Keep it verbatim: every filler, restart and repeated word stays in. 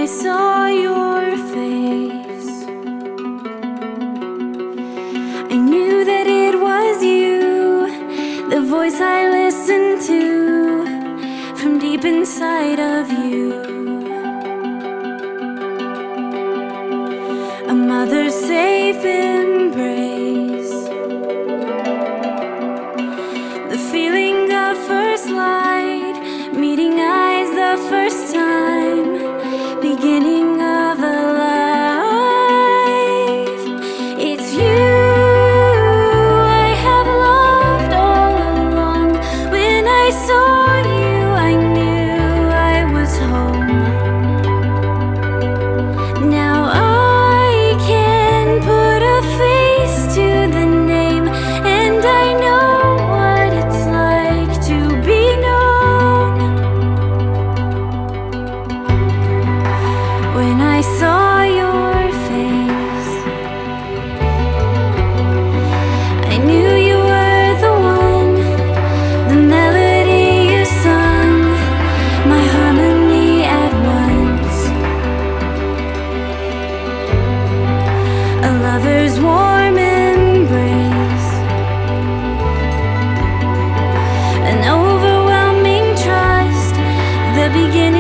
I saw your face, I knew that it was you, the voice I listened to from deep inside of you. A mother's safe embrace, the feeling of first light, meeting eyes the first time, beginning of a life. It's you I have loved all along. When I saw you, I knew I was home. Now I can put a face to the name, and I know what it's like to be known. When I saw your face, I knew you were the one, the melody you sung, my harmony at once. A lover's warm embrace, an overwhelming trust, the beginning